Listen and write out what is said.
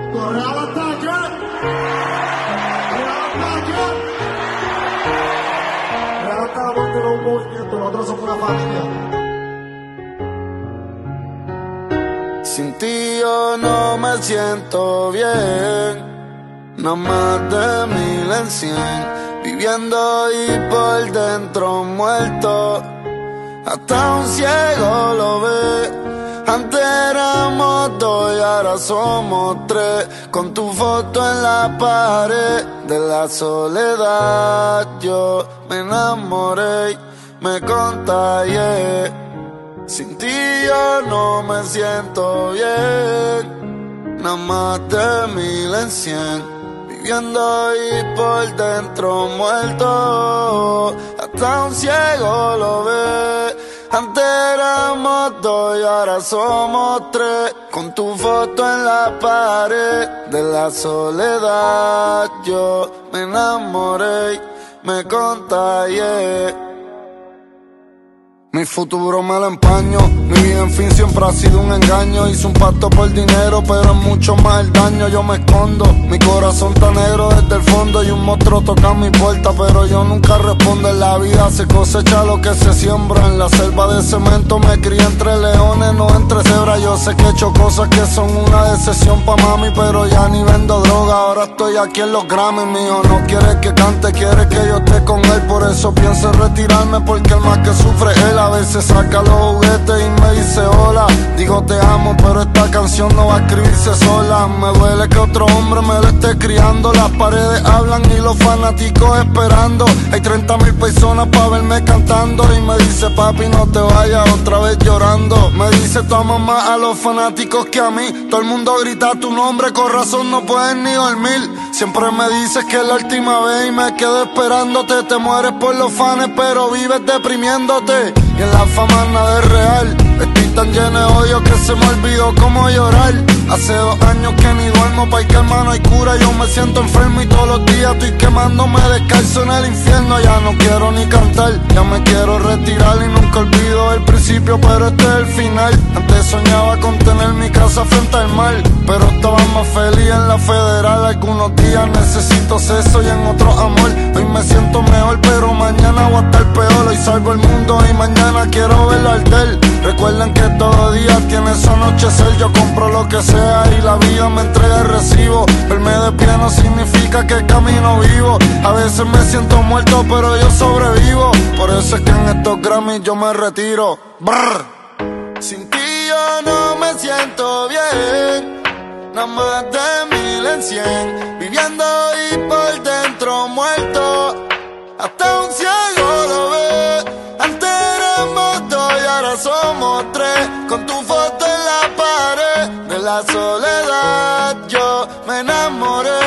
Corre al ataque. Corre al ataque. Real Caramonte no es un movimiento, nosotros somos una familia. Sin ti yo no me siento bien, no más de 1000 en 100, viviendo y por dentro muerto, hasta un ciego lo ve. Antes éramos dos y ahora somos tres, con tu foto en la pared. De la soledad yo me enamoré, me contagié. Sin ti yo no me siento bien, nada más de 1000 en 100, viviendo y por dentro muerto, hasta un ciego lo ve. Antes éramos dos y ahora somos tres, con tu foto en la pared. De la soledad yo me enamoré, me contagié. Mi futuro me lo empaño, mi vida en fin siempre ha sido un engaño. Hice un pacto por dinero, pero es mucho más el daño. Yo me escondo, mi corazón está negro desde el fondo. Y un monstruo toca mi puerta, pero yo nunca respondo. En la vida se cosecha lo que se siembra. En la selva de cemento me crié entre leones, no entre cebras. Yo sé que he hecho cosas que son una decepción pa' mami, pero ya ni vendo droga. Ahora estoy aquí en los Grammys, mío. No quiere que cante, quiere que yo esté con él. Por eso pienso en retirarme, porque el más que sufre es él. A veces saca los juguetes y me dice hola. Digo te amo, pero esta canción no va a escribirse sola. Me duele que otro hombre me la esté criando. Las paredes hablan y los fanáticos esperando. Hay 30.000 personas pa' verme cantando. Y me dice papi no te vayas otra vez llorando. Me dice tú amas más a los fanáticos que a mí. Todo el mundo grita tu nombre, con razón no puedes ni dormir. Siempre me dices que es la última vez y me quedo esperándote. Te mueres por los fans pero vives deprimiéndote. Y en la fama nada es real. Estoy tan lleno de odio que se me olvidó cómo llorar. Hace 2 años que ni duermo, pa' que hermano hay cura. Yo me siento enfermo y todos los días estoy quemándome descalzo en el infierno. Ya no quiero ni cantar, ya me quiero retirar. Y nunca olvido el principio, pero este es el final. Antes soñaba con tener mi casa frente al mar, pero estaba más feliz en la federal. Algunos días necesito sexo y en otros amor. Hoy me siento mejor, pero mañana voy a estar peor. Hoy salvo el mundo y mañana quiero verlo arder. Recuerden que todo día tiene su anochecer. Yo compro lo que sea y la vida me entrega el recibo. Verme de pie no significa que camino vivo. A veces me siento muerto pero yo sobrevivo. Por eso es que en estos Grammys yo me retiro. Brr. Sin ti yo no me siento bien, nada más de 1000 en 100, viviendo y por dentro muerto, hasta un ciego lo ve. Antes éramos dos y ahora somos tres, con tu foto en la pared. De la soledad yo me enamoré.